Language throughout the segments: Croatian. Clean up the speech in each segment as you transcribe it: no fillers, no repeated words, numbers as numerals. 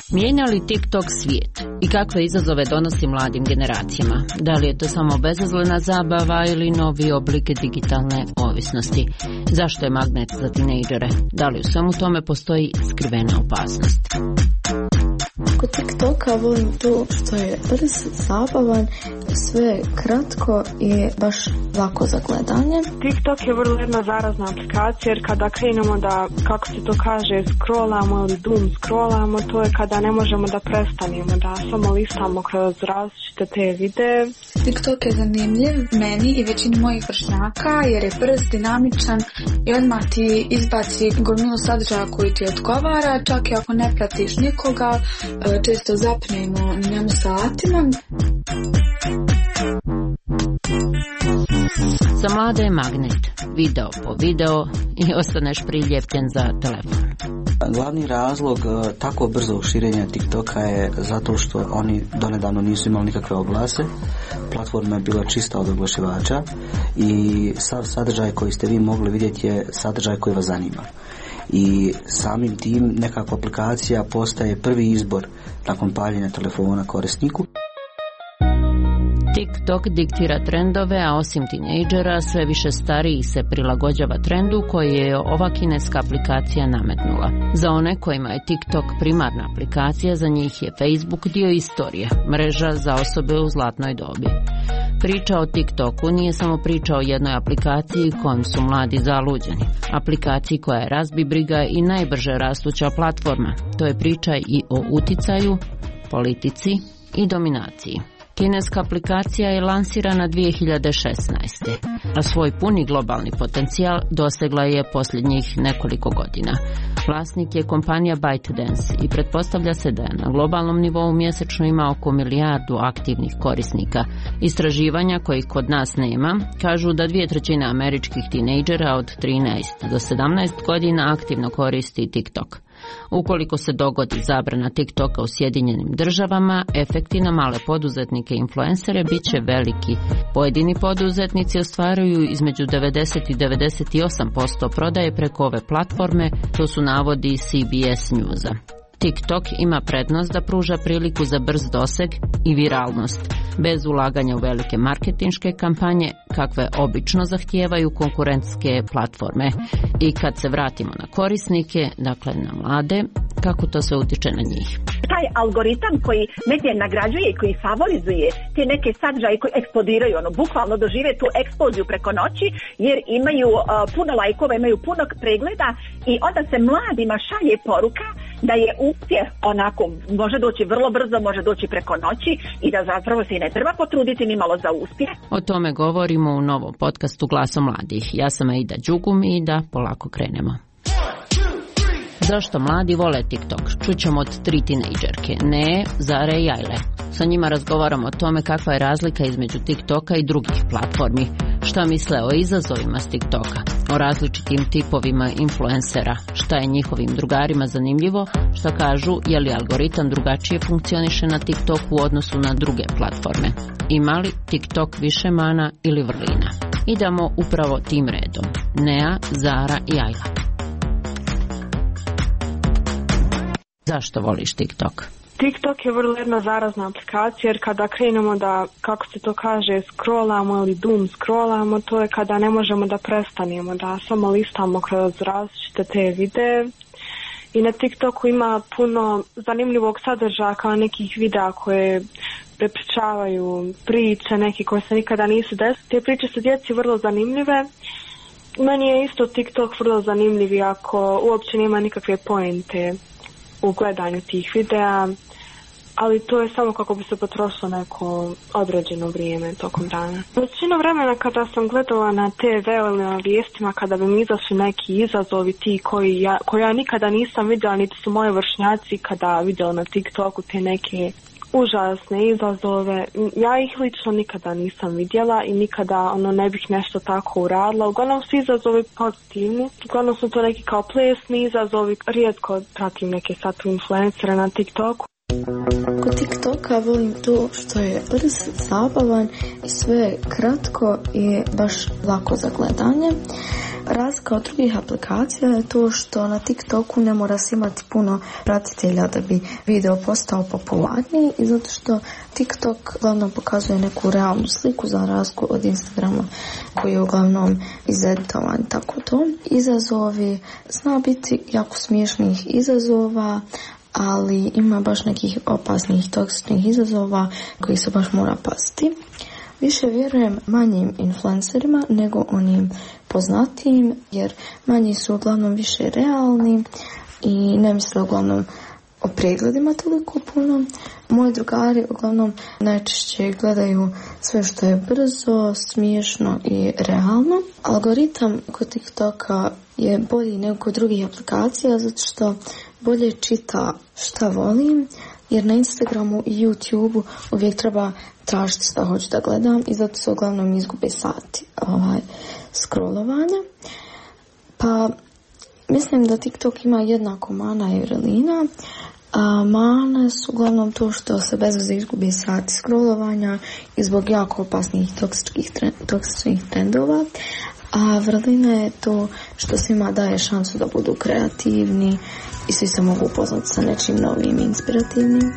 Mijenja li TikTok svijet i kakve izazove donosi mladim generacijama? Da li je to samo bezazlena zabava ili novi oblik digitalne ovisnosti? Zašto je magnet za tinejdžere? Da li u svemu tome postoji skrivena opasnost? Kod TikToka volim to što je brz, zabavan, sve kratko i baš lako za gledanje. TikTok je vrlo jedna zarazna aplikacija jer kada krenemo da, kako se to kaže, scrollamo ili doom scrollamo, to je kada ne možemo da prestanemo, da samo listamo kroz različite te videe. TikTok je zanimljiv meni i većini mojih vršnjaka jer je brz, dinamičan i odmah ti izbaci gomilu sadržaja koji ti odgovara, čak i ako ne pratiš nikoga, često zapnemo na njemu satima. Za mlade je magnet, video po video i ostaneš priljepten za telefon. Glavni razlog tako brzog širenja TikToka je zato što oni donedavno nisu imali nikakve oglase, platforma je bila čista od oglašivača i sav sadržaj koji ste vi mogli vidjeti je sadržaj koji vas zanima. I samim tim nekako aplikacija postaje prvi izbor nakon paljenja telefona korisniku. TikTok diktira trendove, a osim tinejdžera sve više starijih se prilagođava trendu koji je ova kineska aplikacija nametnula. Za one kojima je TikTok primarna aplikacija, za njih je Facebook dio istorije, mreža za osobe u zlatnoj dobi. Priča o TikToku nije samo priča o jednoj aplikaciji kojom su mladi zaluđeni. Aplikaciji koja je razbibriga i najbrže rastuća platforma. To je priča i o uticaju, politici i dominaciji. Kineska aplikacija je lansirana 2016. a svoj puni globalni potencijal dosegla je posljednjih nekoliko godina. Vlasnik je kompanija ByteDance i pretpostavlja se da je na globalnom nivou mjesečno ima oko 1 milijardu aktivnih korisnika. Istraživanja kojih kod nas nema kažu da 2/3 američkih tinejdžera od 13 do 17 godina aktivno koristi TikTok. Ukoliko se dogodi zabrana TikToka u Sjedinjenim Državama, efekti na male poduzetnike i influencere bit će veliki. Pojedini poduzetnici ostvaruju između 90 i 98% prodaje preko ove platforme, to su navodi CBS Newsa. TikTok ima prednost da pruža priliku za brz doseg i viralnost, bez ulaganja u velike marketinške kampanje, kakve obično zahtijevaju konkurentske platforme. I kad se vratimo na korisnike, dakle na mlade, kako to sve utiče na njih? Taj algoritam koji negdje nagrađuje i koji favorizuje te neke sadržaje koji eksplodiraju, bukvalno dožive tu eksploziju preko noći, jer imaju puno lajkova, imaju puno pregleda i onda se mladima šalje poruka da je uspjeh onako, može doći vrlo brzo, može doći preko noći i da zapravo se i ne treba potruditi ni malo za uspjeh. O tome govorimo u novom podcastu Glasom mladih. Ja sam Aida Đugum i da polako krenemo. Zašto mladi vole TikTok? Čućemo od 3 tinejdžerke, Ne, Zare i Ajle. Sa njima razgovaramo o tome kakva je razlika između TikToka i drugih platformi, šta misle o izazovima s TikToka, o različitim tipovima influencera, šta je njihovim drugarima zanimljivo, šta kažu je li algoritam drugačije funkcioniše na TikToku u odnosu na druge platforme. Ima li TikTok više mana ili vrlina? Idemo upravo tim redom. Nea, Zara i Ajla. Zašto voliš TikTok? TikTok je vrlo jedna zarazna aplikacija jer kada krenemo da, kako se to kaže, scrollamo ili doom scrollamo, to je kada ne možemo da prestanemo, da samo listamo kroz različite te videe. I na TikToku ima puno zanimljivog sadržaja kao nekih videa koje prepričavaju priče, neke koje se nikada nisu desile. Te priče su djeci vrlo zanimljive. Meni je isto TikTok vrlo zanimljiv iako uopće nema nikakve poente u gledanju tih videa, ali to je samo kako bi se potrošilo neko određeno vrijeme tokom dana. Većinu vremena kada sam gledala na TV ili na vijestima, kada bi mi izašli neki izazovi ti koji ja nikada nisam vidjela, niti su moji vršnjaci kada vidjeli na TikToku te neke užasne izazove. Ja ih lično nikada nisam vidjela i nikada ne bih nešto tako uradila. Uglavnom su izazovi pozitivni. Uglavnom su to neki kao plesni izazovi. Rijetko pratim neke satu influencere na TikToku. Kod TikToka volim to što je brz, zabavan i sve kratko i baš lako za gledanje. Razlika od drugih aplikacija je to što na TikToku ne mora se imati puno pratitelja da bi video postao popularniji i zato što TikTok uglavnom pokazuje neku realnu sliku za razliku od Instagrama koji je uglavnom izeditovan, tako to. Izazovi, zna biti jako smiješnih izazova, ali ima baš nekih opasnih, toksičnih izazova koji se baš mora paziti. Više vjerujem manjim influencerima nego onim poznatijim, jer manji su uglavnom više realni i ne misle uglavnom o pregledima toliko puno. Moji drugari uglavnom najčešće gledaju sve što je brzo, smiješno i realno. Algoritam kod TikToka je bolji nego kod drugih aplikacija zato što bolje čita šta volim, jer na Instagramu i YouTubeu uvijek treba tražiti šta hoću da gledam i zato se uglavnom izgube sati scrollovanja. Pa mislim da TikTok ima jednako mana i vrlina. Mane su uglavnom to što se bez veze izgubi sati scrollovanja i zbog jako opasnih toksičnih trendova. A vrlina je to što svima daje šansu da budu kreativni i svi se mogu upoznati sa nečim novim i inspirativnim.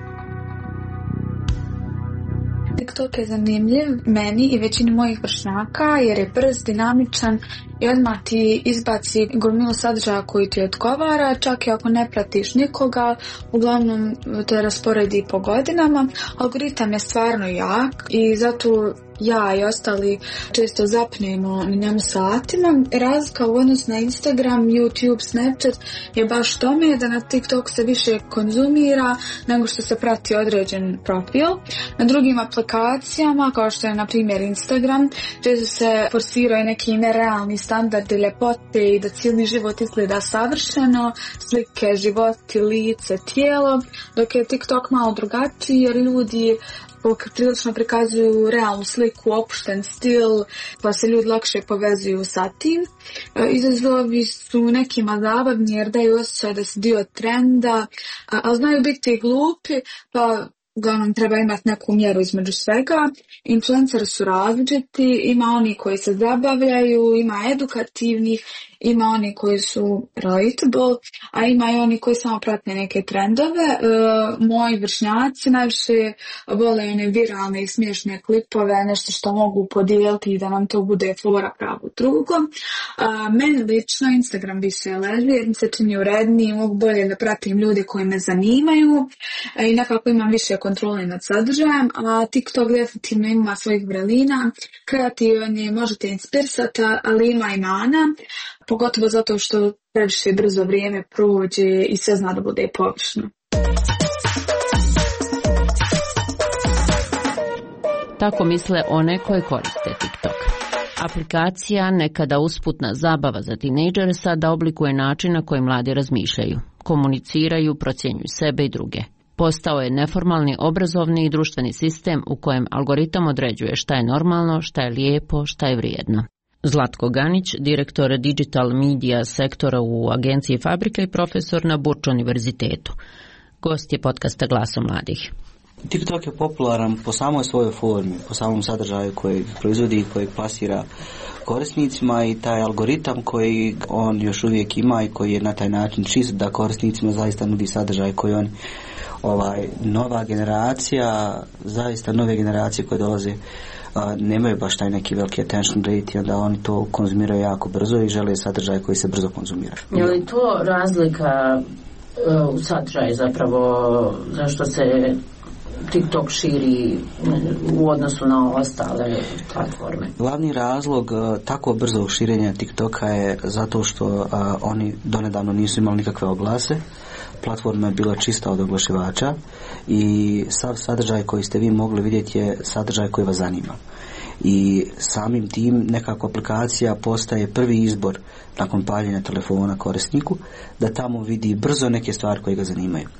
TikTok je zanimljiv meni i većini mojih vršnjaka jer je brz, dinamičan i odmah ti izbaci gomilu sadržaja koji ti odgovara, čak i ako ne pratiš nikoga, uglavnom te rasporedi po godinama. Algoritam je stvarno jak i zato ja i ostali često zapnemo na njemu satima. Razlika u odnosu na Instagram, YouTube, Snapchat je baš tome da na TikTok se više konzumira nego što se prati određen profil. Na drugim aplikacijama, kao što je na primjer Instagram, često se forsiraju neki nerealni standardi ljepote i da cijeli život izgleda savršeno, slike, životi, lice, tijelo, dok je TikTok malo drugačiji jer ljudi prilično prikazuju realnu sliku, opušten stil, pa se ljudi lakše povezuju sa tim. Izazovi su nekima zabavni jer daju osjećaj da si dio trenda, ali znaju biti glupi, pa uglavnom treba imati neku mjeru između svega. Influenceri su različiti, ima oni koji se zabavljaju, ima edukativnih, ima oni koji su relatable, a ima i oni koji samo prate neke trendove. Moji vršnjaci najviše vole one viralne i smiješne klipove, nešto što mogu podijeliti i da nam to bude fora pravo drugo. Meni lično Instagram više leži jer mi se čini uredniji, mogu bolje da pratim ljude koji me zanimaju i nekako imam više kontrole nad sadržajem, a TikTok definitivno ima svojih vrelina, kreativan je, možete inspirisati, ali ima i mana, pogotovo zato što previše brzo vrijeme prođe i sve zna da bude površno. Tako misle one koje koriste TikTok. Aplikacija, nekada usputna zabava za tinejdžere, sada oblikuje način na koji mladi razmišljaju, komuniciraju, procjenjuju sebe i druge. Postao je neformalni obrazovni i društveni sistem u kojem algoritam određuje šta je normalno, šta je lijepo, šta je vrijedno. Zlatko Ganić, direktor Digital Media sektora u agenciji Fabrika i profesor na Burč univerzitetu. Gost je podcasta Glasom mladih. TikTok je popularan po samoj svojoj formi, po samom sadržaju koji proizvodi i koji plasira korisnicima i taj algoritam koji on još uvijek ima i koji je na taj način čist da korisnicima zaista nudi sadržaj koji on nova generacija, zaista nove generacije koje dolaze nemaju baš taj neki veliki attention rate i onda oni to konzumiraju jako brzo i žele sadržaj koji se brzo konzumira. Je li to razlika u sadržaju zapravo zašto se TikTok širi u odnosu na ostale platforme? Glavni razlog tako brzo širenja TikToka je zato što oni donedavno nisu imali nikakve oglase. Platforma je bila čista od oglašivača i sav sadržaj koji ste vi mogli vidjeti je sadržaj koji vas zanima. I samim tim nekako aplikacija postaje prvi izbor nakon paljenja telefona korisniku da tamo vidi brzo neke stvari koje ga zanimaju.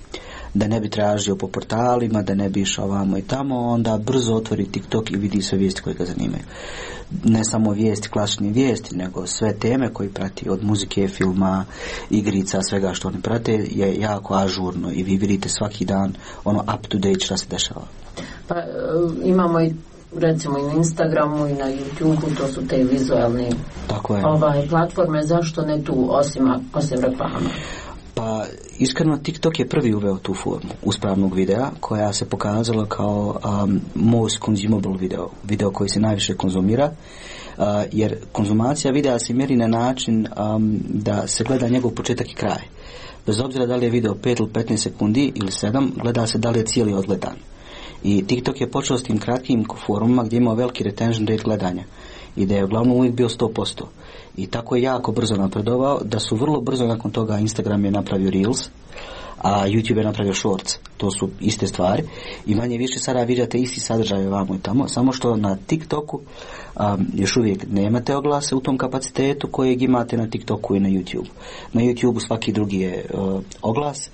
da ne bi tražio po portalima, da ne bi išao ovamo i tamo, onda brzo otvori TikTok i vidi sve vijesti koje ga zanimaju. Ne samo vijesti, klasične vijesti, nego sve teme koje prati, od muzike, filma, igrica, svega što oni prate je jako ažurno i vi vidite svaki dan ono up to date što se dešava. Pa imamo i recimo i na Instagramu i na YouTubeu, to su te vizualne platforme, zašto ne tu osim reklama? Pa iskreno TikTok je prvi uveo tu formu uspravnog videa koja se pokazala kao most consumable video koji se najviše konzumira, jer konzumacija videa se mjeri na način da se gleda njegov početak i kraj. Bez obzira da li je video 5 ili 15 sekundi ili 7, gleda se da li je cijeli odgledan. I TikTok je počeo s tim kratkim forumima gdje imao veliki retention rate gledanja i da je uglavnom uvijek bio 100%. I tako je jako brzo napredovao da su vrlo brzo nakon toga Instagram je napravio Reels, a YouTube je napravio Shorts. To su iste stvari i manje više sada vidite isti sadržaj ovamo i tamo, samo što na TikToku još uvijek nemate oglase u tom kapacitetu kojeg imate na TikToku i na YouTube. Na YouTubeu svaki drugi je oglas,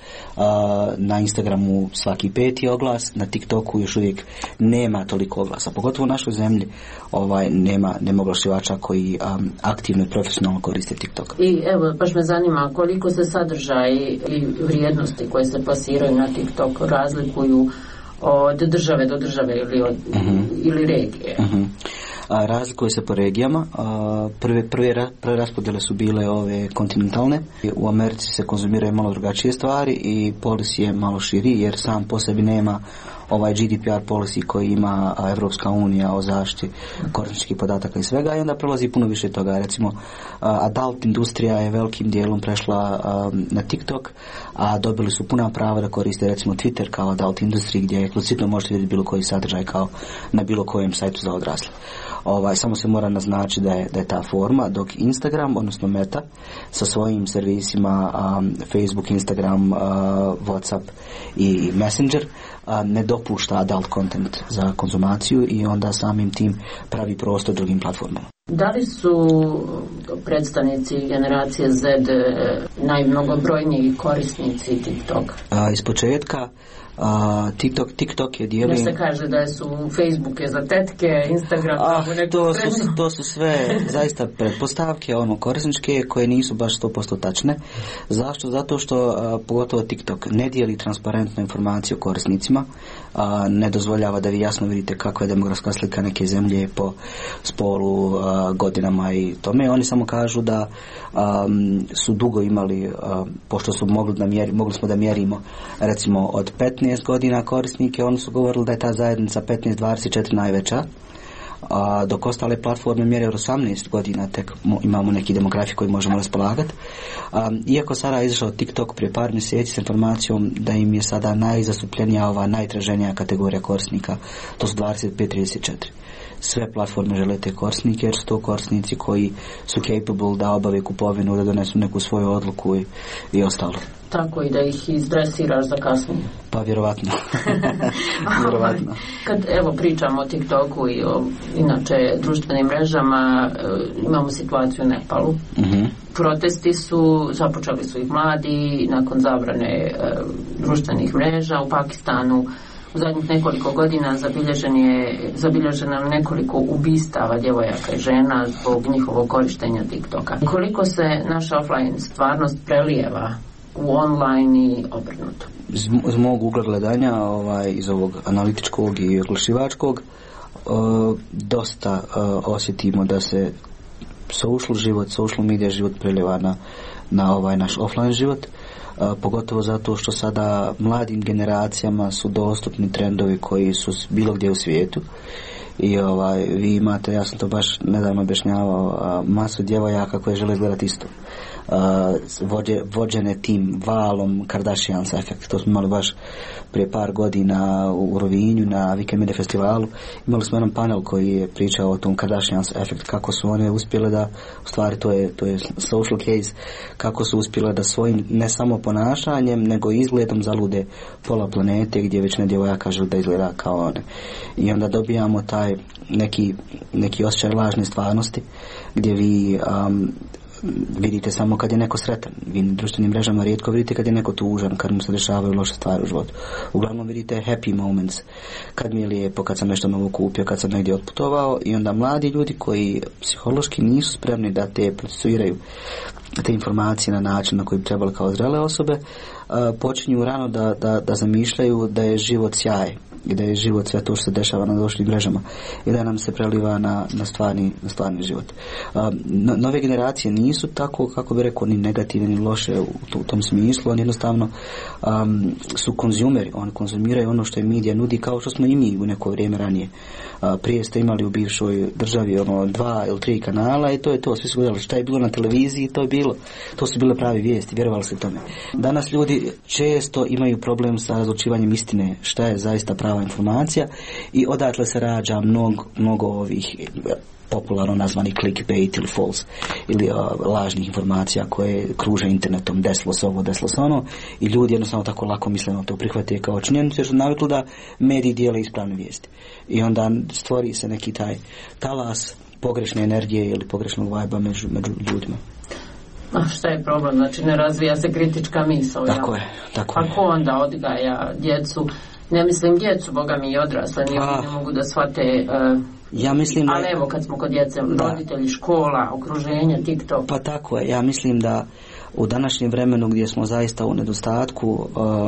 na Instagramu svaki 5. oglas, na TikToku još uvijek nema toliko oglasa, pogotovo u našoj zemlji nema oglašivača koji aktivno i profesionalno koriste TikTok. I evo, baš me zanima koliko se sadržaji i vrijednosti koje se plasiraju na TikTok razlikuju od države do države ili regije. Razlikuju se po regijama. Prve raspodjele su bile ove kontinentalne. U Americi se konzumiraju malo drugačije stvari i policy je malo širi jer sam po sebi nema ovaj GDPR policy koji ima Evropska unija o zaštiti korisničkih podataka i svega, i onda prolazi puno više toga. Recimo, adult industrija je velikim dijelom prešla na TikTok, a dobili su puna prava da koriste recimo Twitter kao adult industriji gdje eksplicitno možete vidjeti bilo koji sadržaj kao na bilo kojem sajtu za odrasle. Samo se mora naznačiti da je ta forma, dok Instagram, odnosno Meta, sa svojim servisima Facebook, Instagram, WhatsApp i Messenger ne dopušta adult content za konzumaciju i onda samim tim pravi prostor drugim platformama. Da li su predstavnici generacije Z najmnogobrojniji korisnici TikTok? Iz početka TikTok je dijelio... Ne se kaže da su Facebook je za tetke, Instagram... To su sve zaista pretpostavke, korisničke, koje nisu baš 100% tačne. Zašto? Zato što pogotovo TikTok ne dijeli transparentnu informaciju korisnicima, ne dozvoljava da vi jasno vidite kakva je demografska slika neke zemlje po spolu, godinama i tome. Oni samo kažu da su dugo imali, pošto su mogli smo da mjerimo recimo od 15 godina korisnike, oni su govorili da je ta zajednica 15-24 najveća, dok ostale platforme mjere od 18 godina tek imamo neki demografi koji možemo raspolagati. Iako sada je izašao TikTok prije par mjeseci s informacijom da im je sada najzastupljenija ova najtraženija kategorija korisnika, to su 25-34. Sve platforme žele te korisnike jer su to korisnici koji su capable da obave kupovinu, da donesu neku svoju odluku i ostalo. Tako i da ih izdresiraš za kasnije. Pa vjerovatno. Kad pričamo o TikToku i o inače društvenim mrežama, imamo situaciju u Nepalu. Protesti započeli su ih mladi nakon zabrane društvenih mreža. U Pakistanu u zadnjih nekoliko godina zabilježeno nekoliko ubistava djevojaka i žena zbog njihovog korištenja TikToka. Koliko se naša offline stvarnost prelijeva u online i obrnuto? Iz mog ugla gledanja, iz ovog analitičkog i oglašivačkog, dosta osjetimo da se social media život prelijeva na ovaj naš offline život. Pogotovo zato što sada mladim generacijama su dostupni trendovi koji su bilo gdje u svijetu i vi imate, ja sam to baš nedavno objašnjavao, masu djevojaka koje žele gledati isto. Vođene tim valom Kardashians efekt. To smo imali baš prije par godina u Rovinju na Weekend Media festivalu. Imali smo jedan panel koji je pričao o tom Kardashians efekt, kako su one uspjele da, u stvari to je social case, kako su uspjele da svojim ne samo ponašanjem nego i izgledom zalude pola planete gdje već ne djevojaka žele da izgleda kao one. I onda dobijamo taj neki osjećaj lažne stvarnosti gdje vi vidite samo kad je neko sretan. Vi na društvenim mrežama rijetko vidite kad je neko tužan, kad mu se dešavaju loše stvari u životu. Uglavnom vidite happy moments, kad mi je lijepo, kad sam nešto novo kupio, kad sam negdje otputovao, i onda mladi ljudi koji psihološki nisu spremni da te procesuiraju te informacije na način na koji bi trebali kao zrele osobe, počinju rano da zamišljaju da je život sjaj i da je život sve to što se dešava na društvenim mrežama i da nam se preliva na stvarni život. Nove generacije nisu tako, kako bi rekao, ni negativne ni loše u tom smislu. Oni jednostavno su konzumeri, oni konzumiraju ono što je medija nudi, kao što smo i mi u neko vrijeme ranije. Prije ste imali u bivšoj državi 2 ili 3 kanala i to je to, svi su gledali šta je bilo na televiziji, to je bilo, to su bile pravi vijesti, vjerovali se tome. Danas ljudi često imaju problem sa razlučivanjem istine, šta je zaista prava informacija, i odatle se rađa mnogo ovih popularno nazvani clickbait ili false ili lažnih informacija koje kruže internetom, desilo se ovo, desilo se ono, i ljudi jednostavno tako lako misleno to prihvate kao činjenicu jer su navikli da mediji dijele ispravne vijesti. I onda stvori se neki taj talas pogrešne energije ili pogrešnog vajba među ljudima. A šta je problem? Znači ne razvija se kritička misao. Tako je. A ko onda odgaja djecu? Ne mislim djecu, boga mi i odrasle, ne mogu da shvate. Ja mislim ali evo kad smo kod djece, roditelji, škola, okruženje, TikTok. Pa tako je, ja mislim da u današnjem vremenu gdje smo zaista u nedostatku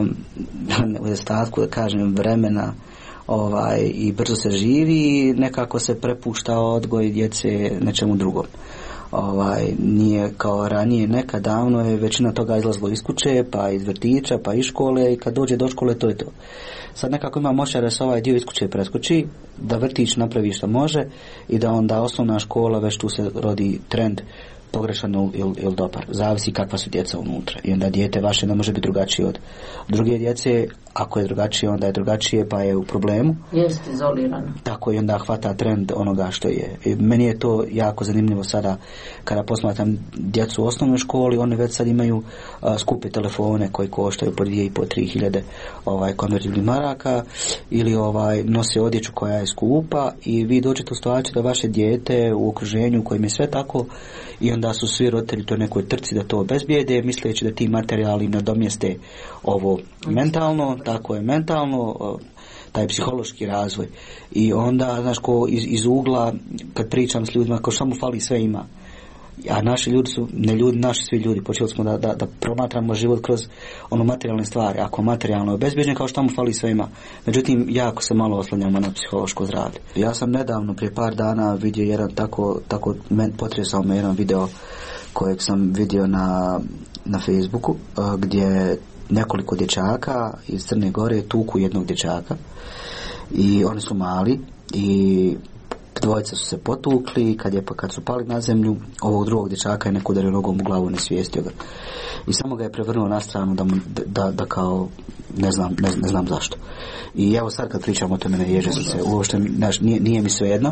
da kažem vremena i brzo se živi, nekako se prepušta odgoj djece nečemu drugom. Nije kao ranije, nekad davno je većina toga izlazilo iz kuće, pa iz vrtića, pa iz škole, i kad dođe do škole to je to. Sad nekako ima moća da se ovaj dio iz kuće preskoči, da vrtić napravi što može i da onda osnovna škola, već tu se rodi trend pogrešan ili dobar. Zavisi kakva su djeca unutra. I onda dijete vaše ne može biti drugačije od druge djece. Ako je drugačije, onda je drugačije, pa je u problemu. Jeste izolirano. Tako, i onda hvata trend onoga što je. I meni je to jako zanimljivo sada kada posmatram djecu u osnovnoj školi, oni već sad imaju skupe telefone koji koštaju po 2.500-3 hiljade konvertibilnih maraka, ili nose odjeću koja je skupa, i vi dođete u situaciju da vaše dijete u okruženju u kojem je sve tako, i onda su svi roditelji to nekoj trci da to obezbijede, misleći da ti materijali nadomjeste ovo mentalno, tako je mentalno, taj psihološki razvoj. I onda, znaš, ko iz ugla, kad pričam s ljudima, kao samo fali, sve ima. A naši ljudi su, ne ljudi, naši svi ljudi, počeli smo da promatramo život kroz materijalne stvari. Ako materijalno je obezbjeđen, kao što mu fali, sve ima. Međutim, jako se malo oslanjamo na psihološko zdravlje. Ja sam nedavno, prije par dana, vidio jedan tako potresao me jedan video kojeg sam vidio na Facebooku, gdje nekoliko dječaka iz Crne Gore tuku jednog dječaka, i oni su mali, i dvojica su se potukli, kad su pali na zemlju, ovog drugog dječaka je neko udario nogom u glavu, ne svijestio ga. I samo ga je prevrnuo na stranu da kao ne znam zašto. I evo sad kad pričamo o tome, ne ježe se, uopšte nije mi svejedno.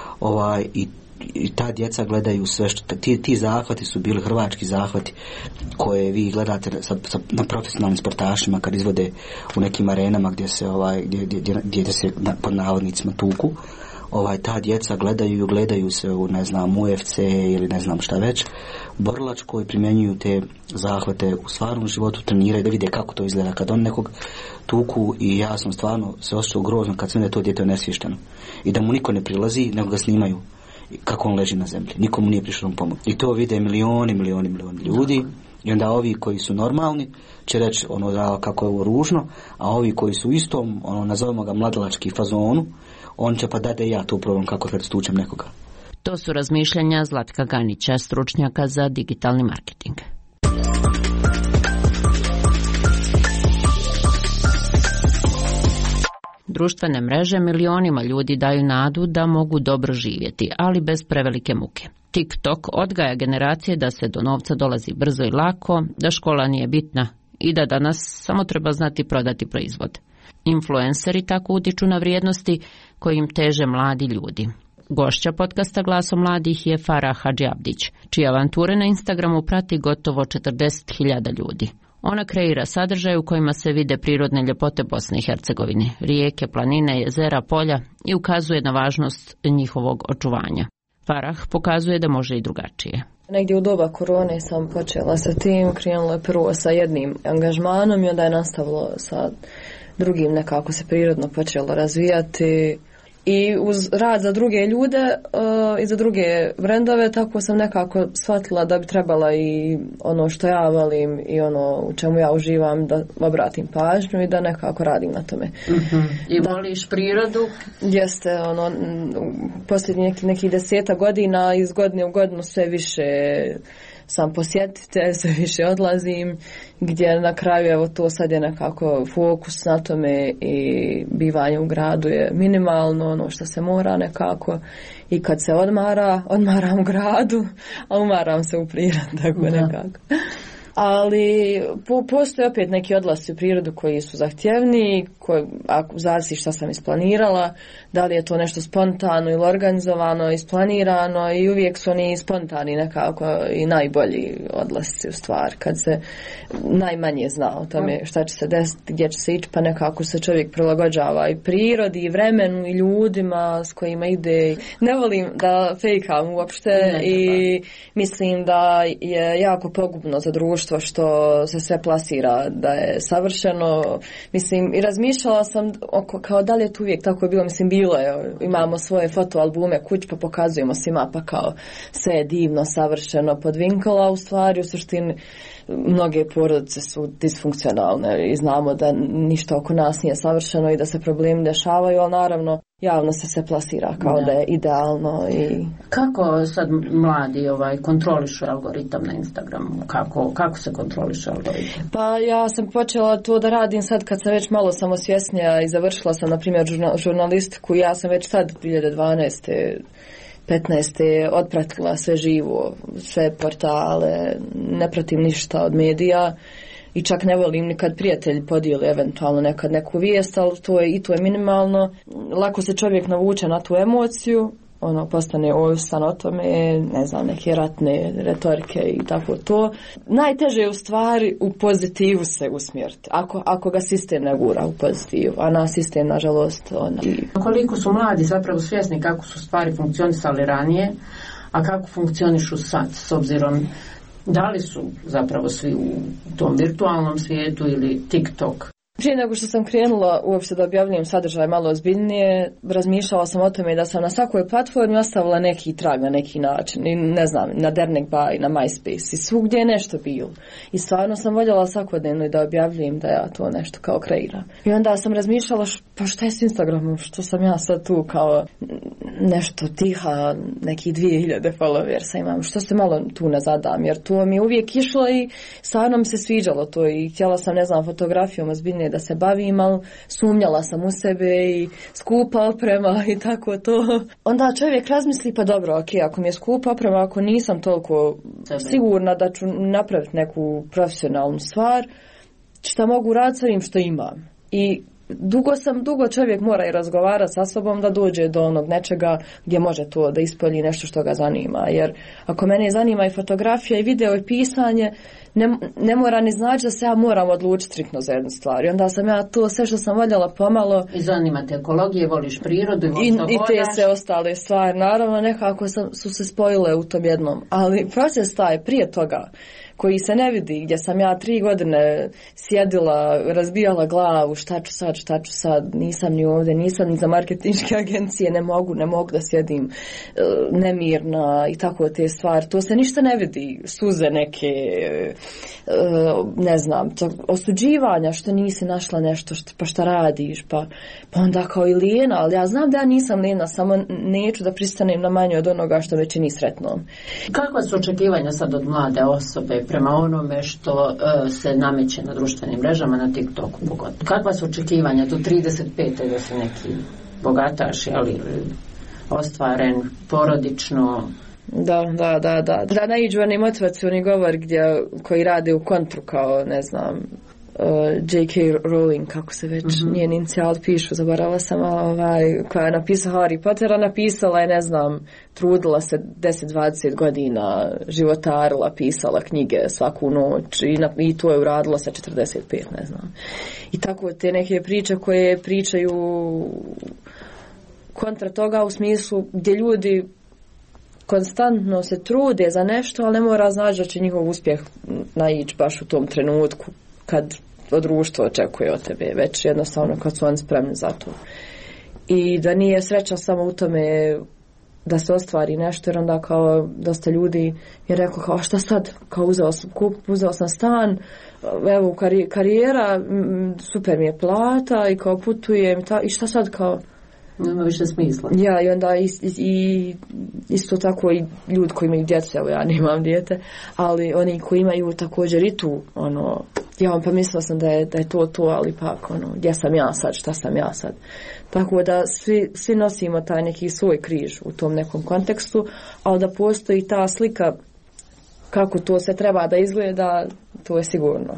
I ta djeca gledaju sve što ti zahvati su bili hrvački zahvati koje vi gledate na profesionalnim sportašima kad izvode u nekim arenama gdje se pod navodnicima tuku. Ta djeca gledaju se u UFC ili ne znam šta već, borilačko, i primjenjuju te zahvate u stvarnom životu, treniraju da vide kako to izgleda kad on nekog tuku. I ja sam stvarno se osjećao grozno kad sam da to dijete onesvješteno i da mu niko ne prilazi, nego ga snimaju kako on leži na zemlji, nikomu nije prišao mu pomoć. I to vide milioni ljudi. I onda ovi koji su normalni će reći kako je ovo ružno, a ovi koji su u istom, nazovemo ga mladalački fazonu, on će pa da ja to probam kako kad stučem nekoga. To su razmišljanja Zlatka Ganića, stručnjaka za digitalni marketing. Društvene mreže milionima ljudi daju nadu da mogu dobro živjeti, ali bez prevelike muke. TikTok odgaja generacije da se do novca dolazi brzo i lako, da škola nije bitna i da danas samo treba znati prodati proizvod. Influenceri tako utiču na vrijednosti kojim teže mladi ljudi. Gošća podcasta Glasom mladih je Farah Hadžiabdić, čije avanture na Instagramu prati gotovo 40.000 ljudi. Ona kreira sadržaje u kojima se vide prirodne ljepote Bosne i Hercegovine, rijeke, planine, jezera, polja, i ukazuje na važnost njihovog očuvanja. Farah pokazuje da može i drugačije. Negdje u doba korone sam počela sa tim, krenula je prvo sa jednim angažmanom i onda je nastavilo sa drugim, nekako se prirodno počelo razvijati. I uz rad za druge ljude i za druge brendove, tako sam nekako shvatila da bi trebala i ono što ja volim i ono u čemu ja uživam da obratim pažnju i da nekako radim na tome. I voliš prirodu? Jeste, ono, posljednjih nekih 10 godina iz godine u godinu sve više sam posjetitelj, sve više odlazim, gdje na kraju evo to sad je nekako fokus na tome i bivanje u gradu je minimalno, ono što se mora nekako, i kad se odmaram u gradu, a umaram se u prirodu, tako nekako. Ali postoje opet neki odlasci u prirodu koji su zahtjevni, ako zavisi šta sam isplanirala, da li je to nešto spontano ili organizovano, isplanirano, i uvijek su oni spontani nekako i najbolji odlasci u stvar, kad se najmanje zna o tome šta će se desiti, gdje će se ići, pa nekako se čovjek prilagođava i prirodi, i vremenu, i ljudima s kojima ide. Ne volim da fejkam uopšte i mislim da je jako pogubno za društvo što se sve plasira da je savršeno. Mislim, i razmišljala sam kao da li je to uvijek tako bilo. Mislim, bilo je. Imamo svoje fotoalbume kuć pa pokazujemo svima pa kao sve je divno, savršeno, podvinkala. U stvari, u suštini, mnoge porodice su disfunkcionalne i znamo da ništa oko nas nije savršeno i da se problemi dešavaju, ali naravno javno se plasira kao da je idealno. I kako sad mladi kontrolišu algoritam na Instagramu? Kako se kontroliše algoritam? Pa ja sam počela to da radim sad kad sam već malo samosvjesnija i završila sam, na primjer, žurnalistiku. Ja sam već sad 2012. 15. otpratila sve živo, sve portale, ne pratim ništa od medija i čak ne volim ni kad prijatelji podijeli eventualno nekad neku vijest, ali to je minimalno. Lako se čovjek navuče na tu emociju, ono postane ovisan o tome, ne znam, neke ratne retorike i tako to. Najteže je u stvari u pozitivu se usmjeriti, ako ga sistem ne gura u pozitivu, a na sistem, nažalost, Koliko su mladi zapravo svjesni kako su stvari funkcionisali ranije, a kako funkcionišu sad, s obzirom da li su zapravo svi u tom virtualnom svijetu ili TikTok? Prije nego što sam krenula uopšte da objavljujem sadržaj malo ozbiljnije, razmišljala sam o tome da sam na svakoj platformi ostavila neki trag na neki način. I ne znam, na Dernek Bay, na MySpace i svugdje je nešto bilo. I stvarno sam voljela svakodnevno da objavljujem da ja to nešto kao kreiram. I onda sam razmišljala pa šta je s Instagramom, što sam ja sad tu kao nešto tiha, neki 2000 followersa imam, što se malo tu ne zadam, jer to mi je uvijek išlo i stvarno mi se sviđalo to i htjela sam, ne znam, fotografijom ozbiljnije da se bavim, ali sumnjala sam u sebe i skupa oprema i tako to. Onda čovjek razmisli, pa dobro, ok, ako mi je skupa oprema, ako nisam toliko sigurna da ću napraviti neku profesionalnu stvar, šta mogu raditi s ovim što imam. I dugo čovjek mora i razgovarati sa sobom da dođe do onog nečega gdje može to da ispolji nešto što ga zanima. Jer ako mene zanima i fotografija i video i pisanje, ne mora ni znači da se ja moram odlučiti striktno za jednu stvar. I onda sam ja to sve što sam voljela pomalo. I zanima te ekologije, voliš prirodu i te sve ostale stvari. Naravno, nekako su se spojile u tom jednom. Ali proces taj prije toga, koji se ne vidi, gdje sam ja 3 godine sjedila, razbijala glavu, šta ću sad, nisam ni ovdje, nisam ni za marketinške agencije, ne mogu da sjedim nemirna i tako te stvari. To se ništa ne vidi, suze neke, ne znam, osuđivanja što nisi našla nešto, pa šta radiš, pa onda kao i lijena, ali ja znam da ja nisam lijena, samo neću da pristanem na manje od onoga što me čini sretnom. Kakva su očekivanja sad od mlade osobe prema onome što se nameće na društvenim mrežama, na TikToku pogotovo? Kakva su očekivanja do 35. da se neki bogataš, ali ostvaren, porodično? Da naiđu oni motivacioni govor koji rade u kontru kao, ne znam, J.K. Rowling, kako se već njen inicijal pišu, zaboravila sam, koja je napisala Harry Pottera, napisala je, ne znam, trudila se 10-20 godina, životarila, pisala knjige svaku noć i to je uradila sa 45, ne znam. I tako te neke priče koje pričaju kontra toga u smislu gdje ljudi konstantno se trude za nešto, ali ne mora znači da će njihov uspjeh naići baš u tom trenutku kad društvo očekuje od tebe, već jednostavno kad su oni spremni za to. I da nije sreća samo u tome da se ostvari nešto, jer onda kao dosta ljudi je rekao kao šta sad, kao uzeo sam stan, evo karijera, super mi je plata i kao putujem i šta sad kao nema više smisla. Ja, i onda isto tako i ljudi koji imaju djecu, evo ja nemam dijete, ali oni koji imaju također i tu ja pa mislila sam da je to, ali pak gdje sam ja sad, šta sam ja sad. Tako da svi nosimo taj neki svoj križ u tom nekom kontekstu, ali da postoji ta slika kako to se treba da izgleda, to je sigurno.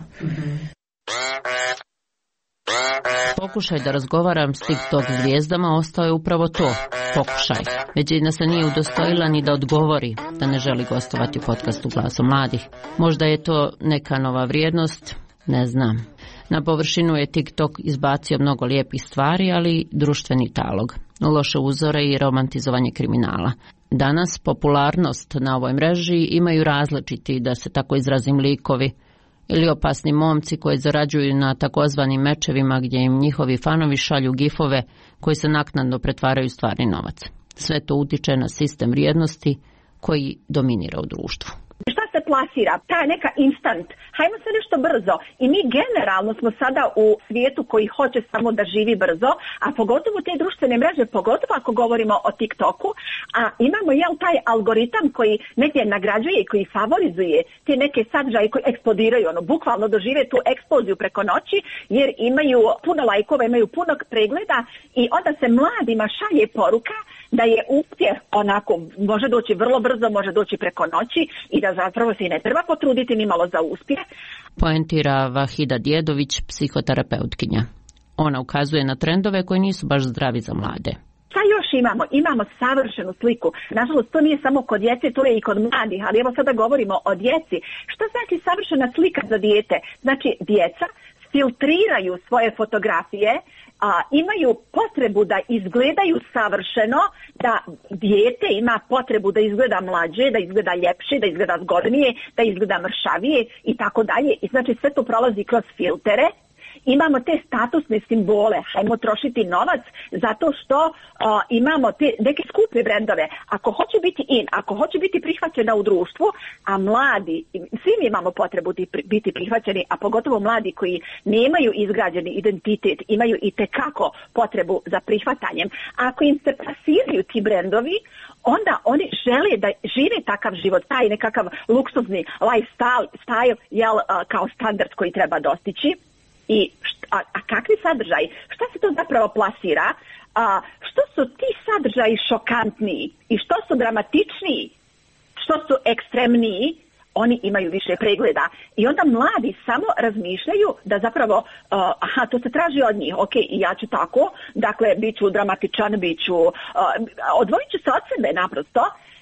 Pokušaj da razgovaram s TikTok zvijezdama ostao je upravo to, pokušaj. Većina se nije udostojila ni da odgovori da ne želi gostovati u podcastu Glasom mladih. Možda je to neka nova vrijednost, ne znam. Na površinu je TikTok izbacio mnogo lijepih stvari, ali društveni talog, loše uzore i romantizovanje kriminala. Danas popularnost na ovoj mreži imaju različiti, da se tako izrazim, likovi ili opasni momci koji zarađuju na takozvanim mečevima gdje im njihovi fanovi šalju gifove koji se naknadno pretvaraju u stvarni novac. Sve to utiče na sistem vrijednosti koji dominira u društvu. Šta se plasira? Ta je neka instant. Hajmo se nešto brzo. I mi generalno smo sada u svijetu koji hoće samo da živi brzo, a pogotovo te društvene mreže, pogotovo ako govorimo o TikToku, a imamo taj algoritam koji negdje nagrađuje i koji favorizuje te neke sadržaje koji eksplodiraju, bukvalno dožive tu eksploziju preko noći, jer imaju puno lajkova, imaju puno pregleda i onda se mladima šalje poruka da je uspjeh onako, može doći vrlo brzo, može doći preko noći i da zapravo se i ne treba potruditi ni malo za uspjeh. Poentira Vahida Djedović, psihoterapeutkinja. Ona ukazuje na trendove koji nisu baš zdravi za mlade. Šta još imamo? Imamo savršenu sliku. Nažalost, to nije samo kod djece, to je i kod mladih, ali evo sada govorimo o djeci. Što znači savršena slika za dijete? Znači, djeca filtriraju svoje fotografije, imaju potrebu da izgledaju savršeno, da dijete ima potrebu da izgleda mlađe, da izgleda ljepše, da izgleda zgodnije, da izgleda mršavije i tako dalje. I znači sve to prolazi kroz filtere. Imamo te statusne simbole, hajmo trošiti novac zato što imamo te neke skupe brendove. Ako hoće biti ako hoće biti prihvaćena u društvu, a mladi, svi mi imamo potrebu biti prihvaćeni, a pogotovo mladi koji nemaju izgrađeni identitet, imaju i tekako potrebu za prihvatanjem. Ako im se plasiraju ti brendovi, onda oni žele da žive takav život, taj nekakav luksuzni lifestyle, kao standard koji treba dostići. A kakvi sadržaji? Šta se to zapravo plasira? Što su ti sadržaji šokantniji i što su dramatičniji, što su ekstremniji, oni imaju više pregleda. I onda mladi samo razmišljaju da zapravo, to se traži od njih, ok, i ja ću tako, dakle, bit ću dramatičan, odvojit ću se od sebe naprosto,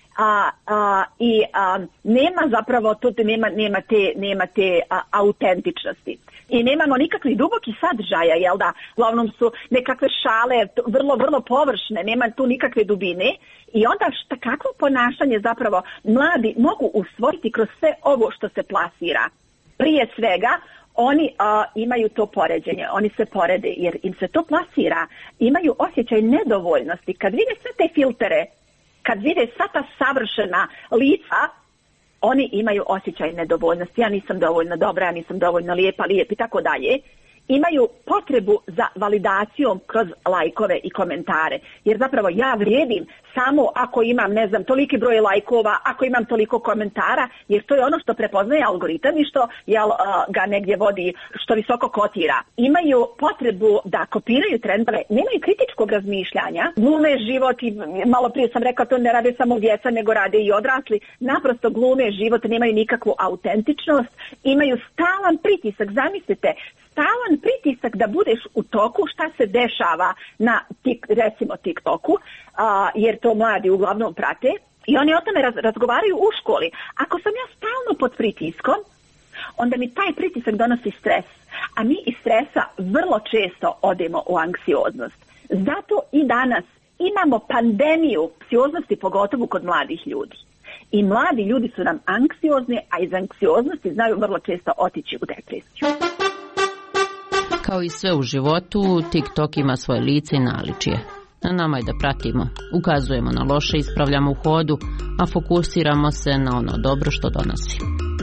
nema zapravo, nema te autentičnosti. I nemamo nikakvih dubokih sadržaja, jel da? Uglavnom su nekakve šale vrlo, vrlo površne, nema tu nikakve dubine. I onda kakvo ponašanje zapravo mladi mogu usvojiti kroz sve ovo što se plasira? Prije svega, oni imaju to poređenje, oni se porede jer im se to plasira. Imaju osjećaj nedovoljnosti. Kad vide sve te filtere, kad vide sva ta savršena lica, oni imaju osjećaj nedovoljnosti. Ja nisam dovoljno dobra, ja nisam dovoljno lijep i tako dalje. Imaju potrebu za validacijom kroz lajkove i komentare. Jer zapravo ja vrijedim samo ako imam, toliki broj lajkova, ako imam toliko komentara, jer to je ono što prepoznaje algoritam i što ga negdje vodi, što visoko kotira. Imaju potrebu da kopiraju trendove, nemaju kritičkog razmišljanja, glume život i malo prije sam rekao to ne rade samo djeca, nego rade i odrasli, naprosto glume život, nemaju nikakvu autentičnost, imaju stalan pritisak, zamislite, stalan pritisak da budeš u toku šta se dešava na recimo TikToku, jer to mladi uglavnom prate i oni o tome razgovaraju u školi. Ako sam ja stalno pod pritiskom, onda mi taj pritisak donosi stres, a mi iz stresa vrlo često odemo u anksioznost. Zato i danas imamo pandemiju anksioznosti, pogotovo kod mladih ljudi. I mladi ljudi su nam anksiozni, a iz anksioznosti znaju vrlo često otići u depresiju. Kao i sve u životu, TikTok ima svoje lice i naličje. Na nama je da pratimo, ukazujemo na loše, ispravljamo u hodu, a fokusiramo se na ono dobro što donosi.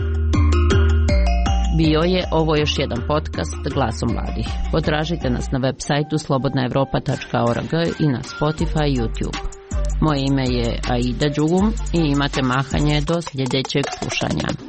Bio je ovo još jedan podcast Glasom mladih. Potražite nas na web sajtu slobodnaevropa.org i na Spotify i YouTube. Moje ime je Aida Đugum i imate mahanje do sljedećeg slušanja.